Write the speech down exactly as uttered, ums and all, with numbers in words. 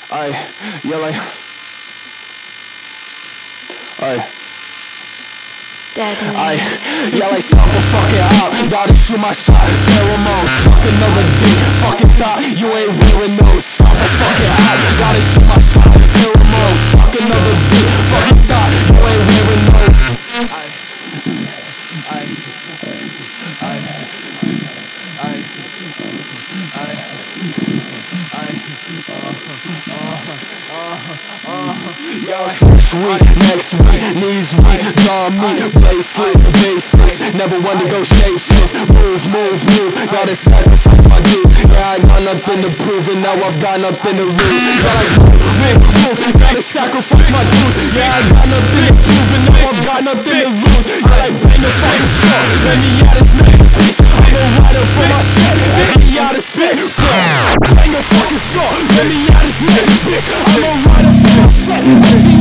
I, yeah, like, I. I, yeah, like suck a fucking out, gotta shoot my shot, pheromones, suck another dick, fucking thought you ain't wearing those. Stop a fucking out, gotta shoot my shot, pheromones, suck another dick, fucking thought you ain't wearing those. I, I, I, I, I, I, uh, uh, uh, yo, first week, next week, knees weak, jaw meat, play slick, basics, never want to go shape shifts, move, move, move, gotta sacrifice my dues, yeah, I got nothing to prove, and now I've got nothing to lose, gotta move, move, move, gotta sacrifice my dues, yeah, I got nothing to prove, and now I've got nothing to lose, yeah, like bang the fucking skull, let me out this next piece, I'm a rider for my set, let me out this spit, bang the fucking skull, let me out this next bitch, I'm a rider for my set,